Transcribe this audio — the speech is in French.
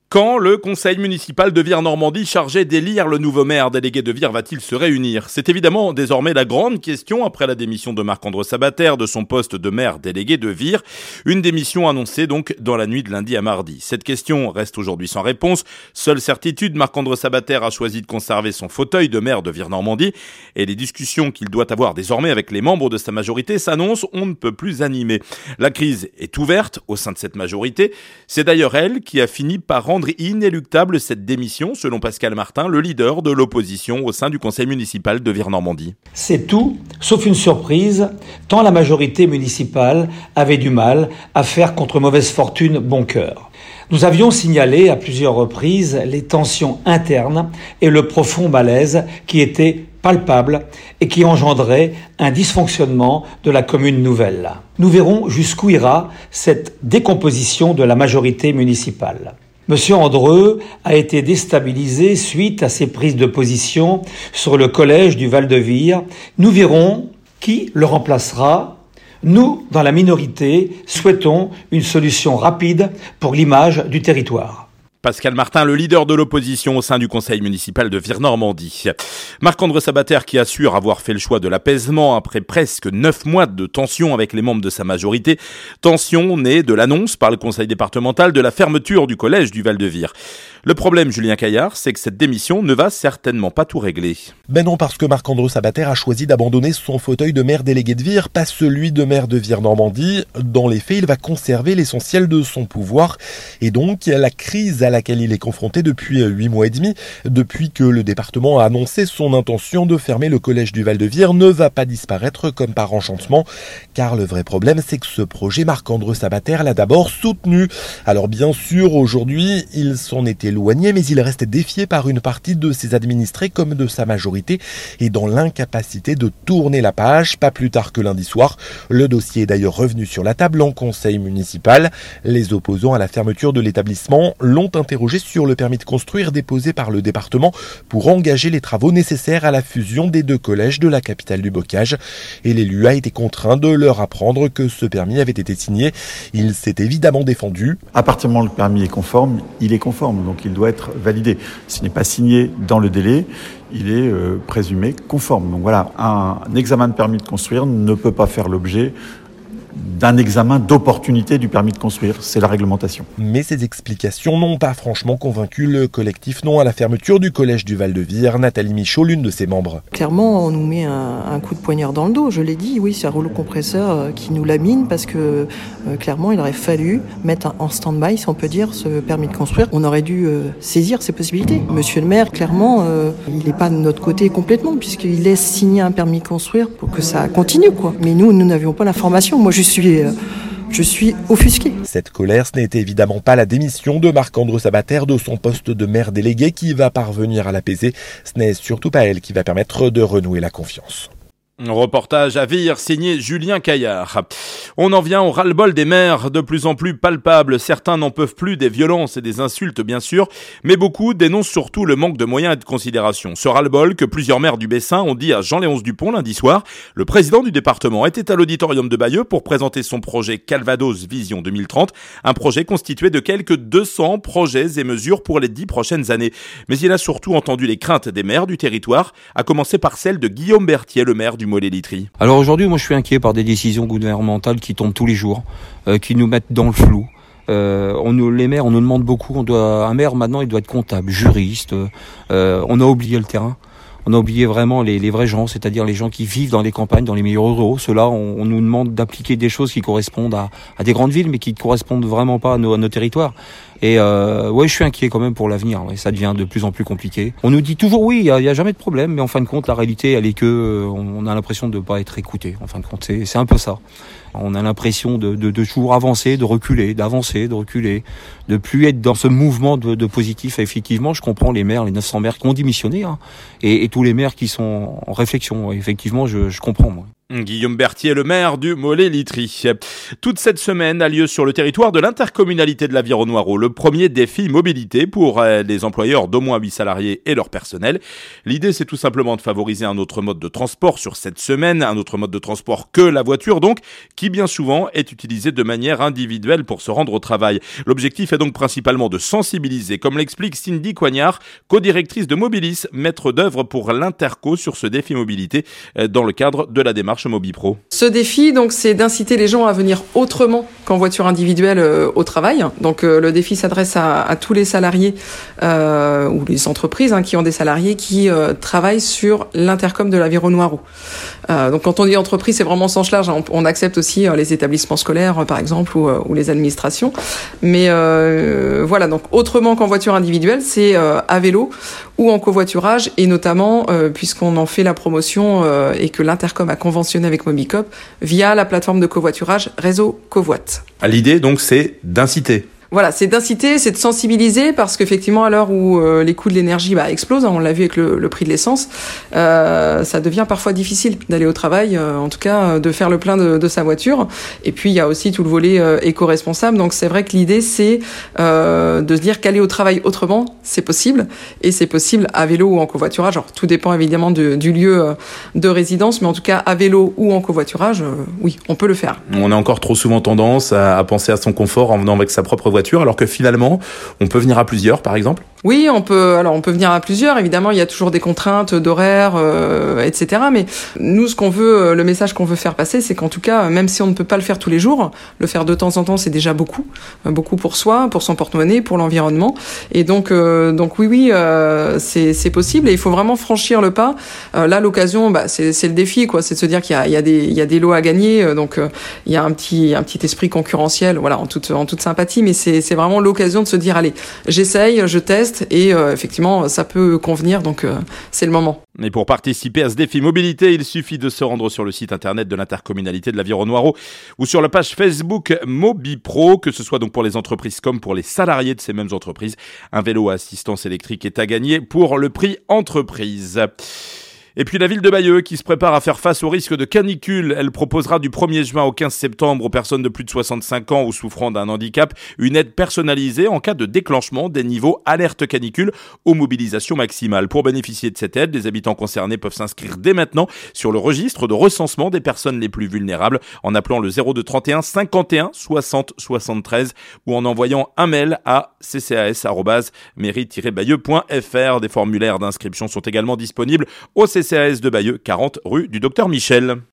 Quand le conseil municipal de Vire-Normandie chargé d'élire le nouveau maire délégué de Vire va-t-il se réunir ? C'est évidemment désormais la grande question après la démission de Marc-André Sabater de son poste de maire délégué de Vire. Une démission annoncée donc dans la nuit de lundi à mardi. Cette question reste aujourd'hui sans réponse. Seule certitude, Marc-André Sabater a choisi de conserver son fauteuil de maire de Vire-Normandie et les discussions qu'il doit avoir désormais avec les membres de sa majorité s'annoncent on ne peut plus animées. La crise est ouverte au sein de cette majorité. C'est d'ailleurs elle qui a fini par rendre inéluctable cette démission, selon Pascal Martin, le leader de l'opposition au sein du conseil municipal de Vire-Normandie. C'est tout, sauf une surprise, tant la majorité municipale avait du mal à faire contre mauvaise fortune bon cœur. Nous avions signalé à plusieurs reprises les tensions internes et le profond malaise qui était palpable et qui engendrait un dysfonctionnement de la commune nouvelle. Nous verrons jusqu'où ira cette décomposition de la majorité municipale. Monsieur Andreu a été déstabilisé suite à ses prises de position sur le collège du Val-de-Vire. Nous verrons qui le remplacera. Nous, dans la minorité, souhaitons une solution rapide pour l'image du territoire. Pascal Martin, le leader de l'opposition au sein du conseil municipal de Vire-Normandie. Marc-André Sabater qui assure avoir fait le choix de l'apaisement après presque 9 mois de tension avec les membres de sa majorité. Tension née de l'annonce par le conseil départemental de la fermeture du collège du Val-de-Vire. Le problème, Julien Caillard, c'est que cette démission ne va certainement pas tout régler. Ben non, parce que Marc-André Sabater a choisi d'abandonner son fauteuil de maire délégué de Vire, pas celui de maire de Vire-Normandie. Dans les faits, il va conserver l'essentiel de son pouvoir. Et donc, la crise à laquelle il est confronté depuis 8 mois et demi, depuis que le département a annoncé son intention de fermer le collège du Val-de-Vire, ne va pas disparaître comme par enchantement. Car le vrai problème, c'est que ce projet, Marc-André Sabater l'a d'abord soutenu. Alors bien sûr, aujourd'hui, il s'en est éloigné, mais il reste défié par une partie de ses administrés comme de sa majorité et dans l'incapacité de tourner la page. Pas plus tard que lundi soir, le dossier est d'ailleurs revenu sur la table en conseil municipal. Les opposants à la fermeture de l'établissement l'ont interrogé sur le permis de construire déposé par le département pour engager les travaux nécessaires à la fusion des 2 collèges de la capitale du bocage. Et l'élu a été contraint de leur apprendre que ce permis avait été signé. Il s'est évidemment défendu. À partir du moment où le permis est conforme, il est conforme, donc il doit être validé. S'il n'est pas signé dans le délai, il est présumé conforme. Donc voilà, un examen de permis de construire ne peut pas faire l'objet d'un examen d'opportunité du permis de construire, c'est la réglementation. Mais ces explications n'ont pas franchement convaincu le collectif non à la fermeture du collège du Val-de-Vire. Nathalie Michaud, l'une de ses membres. Clairement, on nous met un coup de poignard dans le dos, je l'ai dit, oui, c'est un rouleau compresseur qui nous lamine parce que clairement, il aurait fallu mettre en stand-by, si on peut dire, ce permis de construire. On aurait dû saisir ces possibilités. Monsieur le maire, clairement, il n'est pas de notre côté complètement puisqu'il laisse signer un permis de construire pour que ça continue, quoi. Mais nous n'avions pas l'information. Moi, je suis offusqué. Cette colère, ce n'est évidemment pas la démission de Marc-André Sabater de son poste de maire délégué qui va parvenir à l'apaiser. Ce n'est surtout pas elle qui va permettre de renouer la confiance. Reportage à Vire, signé Julien Caillard. On en vient au ras-le-bol des maires, de plus en plus palpable. Certains n'en peuvent plus des violences et des insultes, bien sûr, mais beaucoup dénoncent surtout le manque de moyens et de considération. Ce ras-le-bol que plusieurs maires du Bessin ont dit à Jean-Léonce Dupont lundi soir. Le président du département était à l'auditorium de Bayeux pour présenter son projet Calvados Vision 2030, un projet constitué de quelques 200 projets et mesures pour les 10 prochaines années. Mais il a surtout entendu les craintes des maires du territoire, à commencer par celle de Guillaume Berthier, le maire du Mollet-Litry. Alors aujourd'hui, moi je suis inquiet par des décisions gouvernementales qui tombent tous les jours, qui nous mettent dans le flou. Les maires, on nous demande beaucoup. Un maire maintenant, il doit être comptable, juriste. On a oublié le terrain. On a oublié vraiment les vrais gens, c'est-à-dire les gens qui vivent dans les campagnes, dans les milieux ruraux. Ceux-là, on nous demande d'appliquer des choses qui correspondent à des grandes villes, mais qui ne correspondent vraiment pas à nos territoires. Et je suis inquiet quand même pour l'avenir. Ouais, ça devient de plus en plus compliqué. On nous dit toujours oui, il y a jamais de problème, mais en fin de compte, la réalité, elle est que on a l'impression de pas être écouté. En fin de compte, c'est un peu ça. On a l'impression de toujours avancer, de reculer, d'avancer, de reculer, de plus être dans ce mouvement de positif. Et effectivement, je comprends les maires, les 900 maires qui ont démissionné, et tous les maires qui sont en réflexion. Effectivement, je comprends, moi. Guillaume Berthier, le maire du Mollet-Litry. Toute cette semaine a lieu sur le territoire de l'intercommunalité de l'Aviron-Noireau le premier défi mobilité pour les employeurs d'au moins 8 salariés et leur personnel. L'idée, c'est tout simplement de favoriser un autre mode de transport sur cette semaine, un autre mode de transport que la voiture donc, qui bien souvent est utilisé de manière individuelle pour se rendre au travail. L'objectif est donc principalement de sensibiliser, comme l'explique Cindy Coignard, co-directrice de Mobilis, maître d'œuvre pour l'Interco sur ce défi mobilité dans le cadre de la démarche Mobipro. Ce défi, donc, c'est d'inciter les gens à venir autrement qu'en voiture individuelle au travail. Donc, le défi s'adresse à tous les salariés ou les entreprises qui ont des salariés qui travaillent sur l'intercom de l'Aviron-Noireau. Donc, quand on dit entreprise, c'est vraiment sens large. On accepte aussi les établissements scolaires, par exemple, ou les administrations. Mais voilà, donc autrement qu'en voiture individuelle, c'est à vélo ou en covoiturage, et notamment puisqu'on en fait la promotion et que l'Intercom a conventionné avec Mobicop via la plateforme de covoiturage Réseau Covoit. L'idée donc c'est d'inciter. Voilà, c'est d'inciter, c'est de sensibiliser, parce qu'effectivement, à l'heure où les coûts de l'énergie explosent, on l'a vu avec le prix de l'essence, ça devient parfois difficile d'aller au travail, en tout cas de faire le plein de sa voiture. Et puis il y a aussi tout le volet éco-responsable. Donc c'est vrai que l'idée c'est de se dire qu'aller au travail autrement, c'est possible, et c'est possible à vélo ou en covoiturage. Alors tout dépend évidemment du lieu de résidence, mais en tout cas à vélo ou en covoiturage, oui, on peut le faire. On a encore trop souvent tendance à penser à son confort en venant avec sa propre voiture, alors que finalement, on peut venir à plusieurs, par exemple. Oui, on peut venir à plusieurs. Évidemment, il y a toujours des contraintes d'horaire, etc. Mais nous, le message qu'on veut faire passer, c'est qu'en tout cas, même si on ne peut pas le faire tous les jours, le faire de temps en temps, c'est déjà beaucoup pour soi, pour son porte-monnaie, pour l'environnement. Et donc oui, c'est possible. Et il faut vraiment franchir le pas. Là, l'occasion, c'est le défi, quoi. C'est de se dire qu'il y a des lots à gagner. Donc il y a un petit esprit concurrentiel, voilà, en toute sympathie. Mais c'est vraiment l'occasion de se dire, allez, j'essaye, je teste. Et effectivement, ça peut convenir, donc c'est le moment. Et pour participer à ce défi mobilité, il suffit de se rendre sur le site internet de l'intercommunalité de l'Aviron-Noireau ou sur la page Facebook Mobipro, que ce soit donc pour les entreprises comme pour les salariés de ces mêmes entreprises. Un vélo à assistance électrique est à gagner pour le prix entreprise. Et puis la ville de Bayeux qui se prépare à faire face au risque de canicule. Elle proposera du 1er juin au 15 septembre aux personnes de plus de 65 ans ou souffrant d'un handicap une aide personnalisée en cas de déclenchement des niveaux alerte canicule aux mobilisations maximales. Pour bénéficier de cette aide, les habitants concernés peuvent s'inscrire dès maintenant sur le registre de recensement des personnes les plus vulnérables en appelant le 02 31 51 60 73 ou en envoyant un mail à ccas@mairie-bayeux.fr. Des formulaires d'inscription sont également disponibles au CCAS de Bayeux, 40 rue du Docteur Michel.